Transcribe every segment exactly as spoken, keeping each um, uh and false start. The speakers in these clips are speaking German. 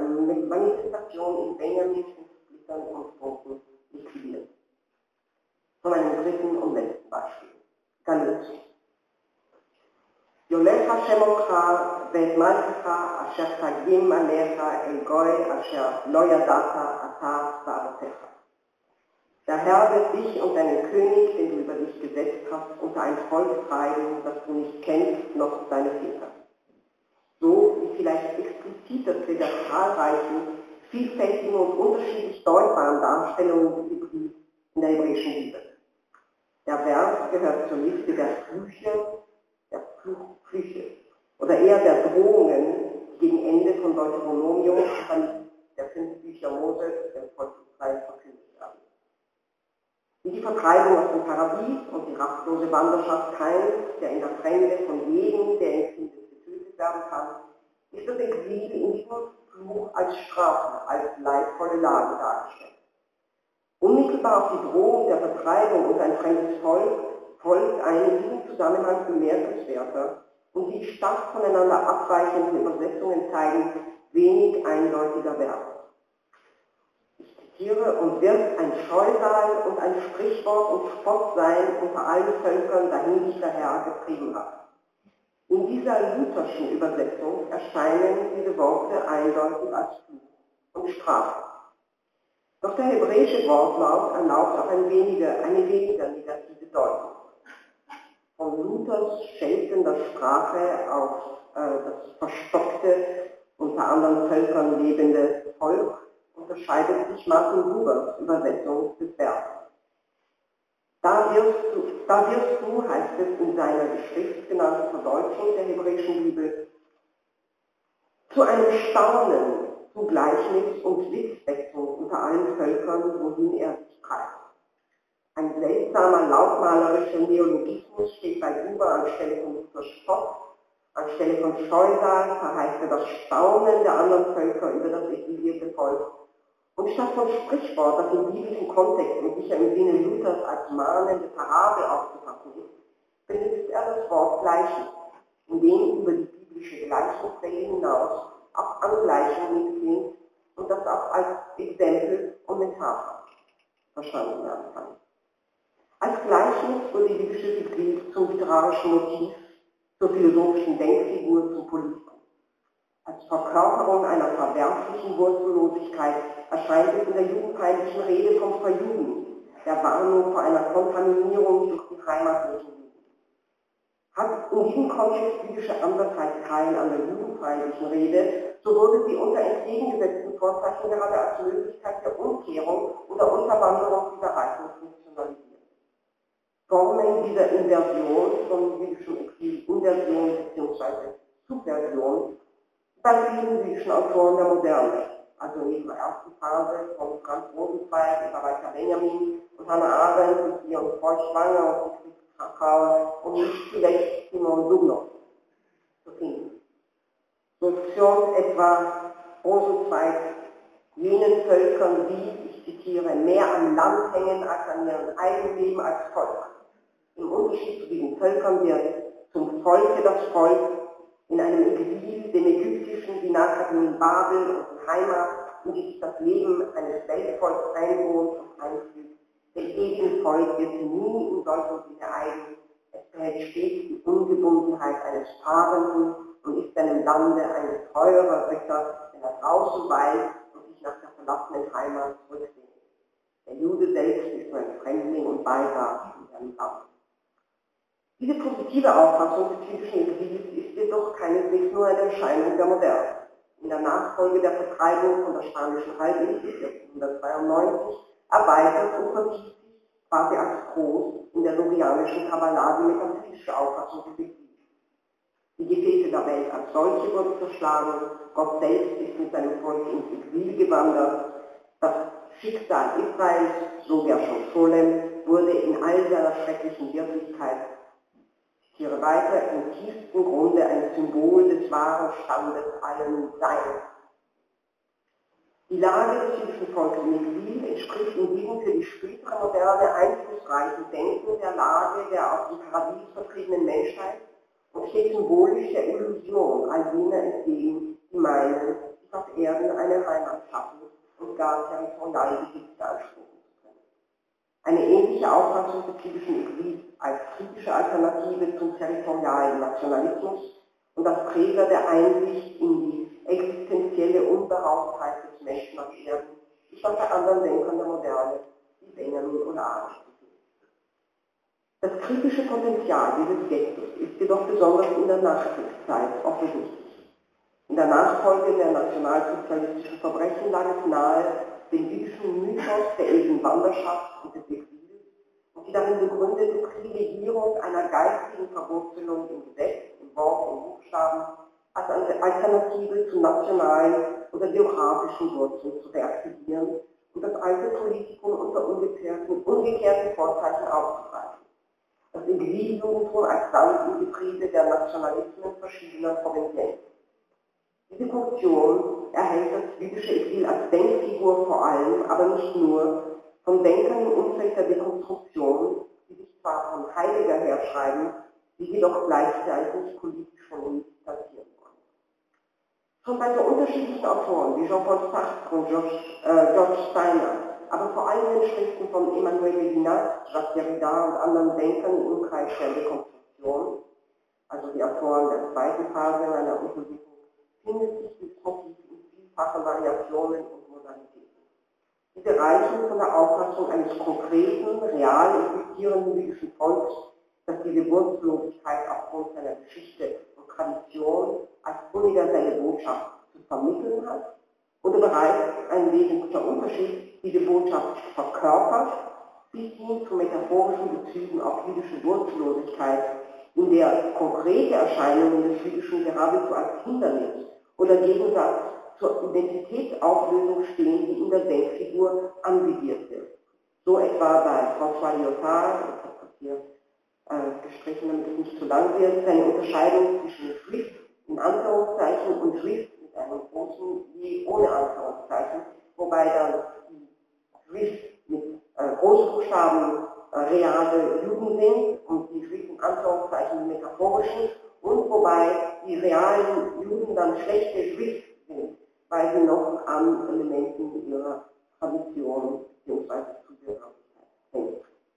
eine Manifestation in Benjamins Splittern und Punkten liquidiert. Von einem dritten und letzten Beispiel. Galut. יולך השם אותך ואת מלכך אשר תגים עליך אל גוי אשר לא ידעת אתה ואבותיך. Der Herr wird dich und deinen König, den du über dich gesetzt hast, unter ein Volk treiben, das du nicht kennst, noch deine Väter. So wie vielleicht expliziteste der zahlreichen, vielfältigen und unterschiedlich deutbaren Darstellungen in der hebräischen Bibel. Der Vers gehört zur Liste der Flüche, der Flüche, oder eher der Drohungen gegen Ende von Deuteronomium und dann der fünf Bücher Mose, der Volk Israel verkündigt werden. Wie die Vertreibung aus dem Paradies und die rastlose Wanderschaft Kains, der in der Fremde von jedem, der ihn findet, getötet werden kann, ist das Exil in diesem Fluch als Strafe, als leidvolle Lage dargestellt. Unmittelbar auf die Drohung der Vertreibung und ein fremdes Volk folgt ein in diesem Zusammenhang bemerkenswerter und wie stark voneinander abweichende Übersetzungen zeigen, wenig eindeutiger Vers. Ich zitiere, und wird ein Scheusal und ein Sprichwort und Spott sein unter allen Völkern, dahin dich der Herr getrieben hat. In dieser lutherschen Übersetzung erscheinen diese Worte eindeutig als Fluch und Strafe. Doch der hebräische Wortlaut erlaubt auch ein weniger, eine weniger negative Deutung. Von Luthers scheltender Sprache auf äh, das verstockte, unter anderen Völkern lebende Volk unterscheidet sich Martin Bubers Übersetzung des Verbes. Da wirst, du, da wirst du, heißt es in seiner geschriftsgenannten Verdeutschung der hebräischen Bibel, zu einem Staunen, zu Gleichnis und Witzwechseln unter allen Völkern, wohin er sich treibt. Ein seltsamer, lautmalerischer Neologismus steht bei Buber anstelle von Luthers Spott, anstelle von Scheusal verheißt er das Staunen der anderen Völker über das exilierte Volk. Und statt von Sprichwort, das im biblischen Kontext und sicher im Sinne Luthers als mahnende Parabel aufzufassen ist, benutzt er das Wort Gleichnis, in dem über die biblische Gleichnisrede hinaus auch Angleichung mitklingt und das auch als Exempel und Metapher verstanden werden kann. Als Gleichnis wurde die biblische Hybrid zum literarischen Motiv, zur philosophischen Denkfigur, zum Politikum. Als Verkörperung einer verwerflichen Wurzellosigkeit erscheint es in der jugendfeindlichen Rede vom Verjuden, der Warnung vor einer Kontaminierung durch die heimatlosen Juden. Hat in diesem Kontext jüdische Andersheit Teil an der jugendfeindlichen Rede, so wurde sie unter entgegengesetzten Vorzeichen gerade als Möglichkeit der Umkehrung oder Unterwanderung dieser Reichen funktionalisiert. Formen dieser Inversion von jüdischem Exil, Inversion bzw. Subversion, bei vielen jüdischen Autoren der Moderne, also neben der ersten Phase von Franz Rosenzweig über Walter Benjamin und Hannah Arendt und Georg Feuchtwanger und Fritz Krakauer und nicht vielleicht Simon Dubnow zu finden. So schont etwa Rosenzweig jenen Völkern, die, ich zitiere, mehr am Land hängen als an ihrem eigenen Leben als Volk. Im Unterschied zu diesen Völkern wird zum Volke das Volk in einem Exil, dem ägyptischen, die nachher in Babel und in Heimat, in die sich das Leben eines Weltvolks einwohnt und einfügt. Dem ewigen Volk wird nie in solchem Sinne eigen. Es behält stets die Ungebundenheit eines Fahrenden und ist seinem Lande ein treuerer Ritter, wenn er draußen weilt und sich nach der verlassenen Heimat zurücksehnt. Der Jude selbst ist nur ein Fremdling und Beirat in seinem Land. Diese positive Auffassung des jüdischen Exils ist jedoch keineswegs nur eine Erscheinung der Moderne. In der Nachfolge der Vertreibung von der spanischen Halbinsel vierzehnhundertzweiundneunzig erweitert und vertieft sich quasi als Groß in der lorianischen Kabbalah die metaphysikische Auffassung des Exils. Die Gefäße der Welt als solche wurden zerschlagen, Gott selbst ist mit seinem Volk ins Exil gewandert, das Schicksal Israels, so wie schon Scholem, wurde in all seiner schrecklichen Wirklichkeit, ich zitiere weiter, im tiefsten Grunde ein Symbol des wahren Standes allen Seins. Die Lage des jüdischen Volkes im Exil entspricht in diesem für die spätere moderne einflussreichen Denken der Lage der aus dem Paradies vertriebenen Menschheit und steht symbolisch der Illusion all jener entgegen, die meinen, sich auf Erden eine Heimat schaffen und gar territorialen Besitz beanspruchen zu können. Eine ähnliche Auffassung des jüdischen Exils als kritische Alternative zum territorialen Nationalismus und als Träger der Einsicht in die existenzielle Unbehauptheit des Menschen auf Erden ist auch bei anderen Denkern der Moderne, wie Benjamin oder Arendt. Das kritische Potenzial dieses Gestus ist jedoch besonders in der Nachkriegszeit offensichtlich. In der Nachfolge der nationalsozialistischen Verbrechen lag es nahe, den jüdischen Mythos der ewigen Wanderschaft und des Exils und die darin begründete Privilegierung einer geistigen Verwurzelung im Gesetz, im Wort und Buchstaben als eine Alternative zu nationalen oder geografischen Wurzeln zu reaktivieren und das alte Politikum unter umgekehrten, umgekehrten Vorzeichen aufzugreifen. Das Exiljudentum als Sand im Getriebe der Nationalismen verschiedener Provenienzen. Diese Funktion erhält das jüdische Exil als Denkfigur vor allem, aber nicht nur, von Denkern im Umfeld der Dekonstruktion, die sich zwar von Heidegger herschreiben, die jedoch gleichzeitig politisch von ihm distanzieren wollen. Schon bei so unterschiedlichen Autoren wie Jean-Paul Sartre und George, äh, George Steiner, aber vor allem in Schriften von Emmanuel Levinas, Jacques Derrida und anderen Denkern im Umkreis der Dekonstruktion, also die Autoren der zweiten Phase meiner Untersuchung, findet sich dieses Motiv in vielfachen Variationen und Modalitäten. Diese reichen von der Auffassung eines konkreten, real existierenden jüdischen Volks, das diese Wurzellosigkeit aufgrund seiner Geschichte und Tradition als universelle Botschaft zu vermitteln hat, oder bereits ein wesentlicher Unterschied, diese Botschaft verkörpert, bis hin zu metaphorischen Bezügen auf jüdische Wurzellosigkeit, in der konkrete Erscheinungen des Jüdischen geradezu als Hindernis oder Gegensatz zur Identitätsauflösung stehen, die in der Denkfigur anvisiert wird. So etwa bei François Lyotard, ich habe das hier äh, gestrichen, damit es nicht zu lang wird, seine Unterscheidung zwischen Schrift in Anführungszeichen und Schrift mit einem großen J ohne Anführungszeichen, wobei dann die Schrift mit äh, Großbuchstaben äh, reale Juden sind und die Schrift in Anführungszeichen die metaphorischen, und wobei die realen Juden dann schlechte Schrift sind, weil sie noch an Elementen ihrer Tradition bzw. Zugehörigkeit hängen.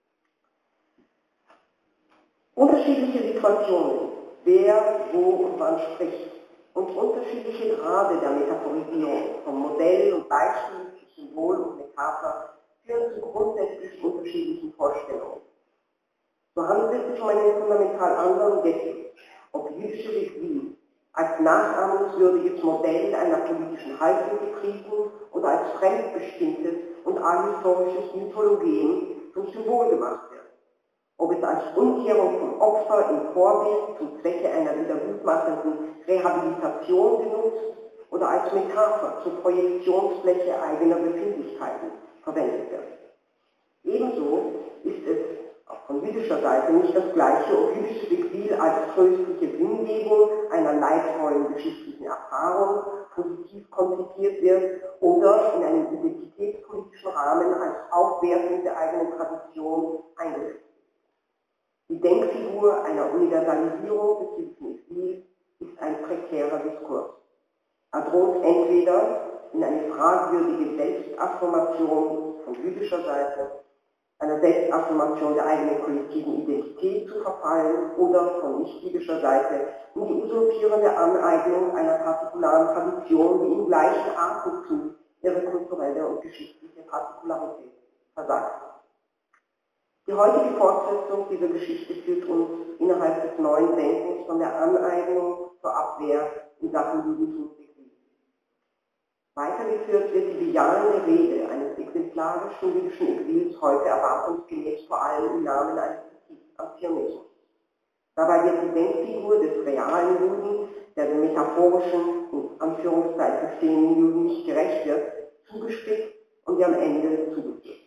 Unterschiedliche Situationen, wer, wo und wann spricht, und unterschiedliche Grade der Metaphorisierung von Modell und Beispiel, Symbol und Metapher führen zu grundsätzlich unterschiedlichen Vorstellungen. So handelt es sich um einen fundamental anderen Gestus, ob jüdische Exil als nachahmungswürdiges Modell einer politischen Haltung getrieben oder als fremdbestimmtes und ahistorisches Mythologem zum Symbol gemacht wird. Ob es als Umkehrung vom Opfer im Vorbild zum Zwecke einer wiedergutmachenden Rehabilitation genutzt oder als Metapher zur Projektionsfläche eigener Befindlichkeiten verwendet wird. Ebenso ist es auch von jüdischer Seite nicht das Gleiche, ob jüdisches Exil als tröstliche Sinngebung einer leidvollen geschichtlichen Erfahrung positiv konzipiert wird oder in einem identitätspolitischen Rahmen als Aufwertung der eigenen Tradition eingesetzt wird. Die Denkfigur einer Universalisierung des jüdischen Exils ist ein prekärer Diskurs. Er droht entweder in eine fragwürdige Selbstaffirmation von jüdischer Seite, einer Selbstaffirmation der eigenen kollektiven Identität zu verfallen oder von nicht-jüdischer Seite in die usurpierende Aneignung einer partikularen Tradition, die im gleichen Atemzug ihre kulturelle und geschichtliche Partikularität versagt. Die heutige Fortsetzung dieser Geschichte führt uns innerhalb des neuen Denkens von der Aneignung zur Abwehr in Sachen Judentum und Exil. Weitergeführt wird die bejahende Rede eines exemplarischen jüdischen Exils heute erwartungsgemäß vor allem im Namen eines Kritiks am Zionismus. Dabei wird die Denkfigur des realen Juden, der den metaphorischen, in Anführungszeichen stehenden Juden nicht gerecht wird, zugespitzt und die am Ende zugeführt.